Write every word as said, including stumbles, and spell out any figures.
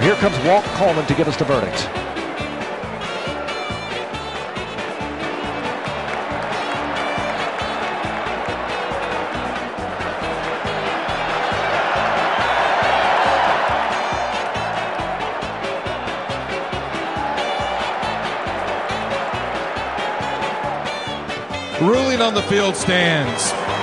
Here comes Walt Coleman to give us the verdict. Ruling on the field stands.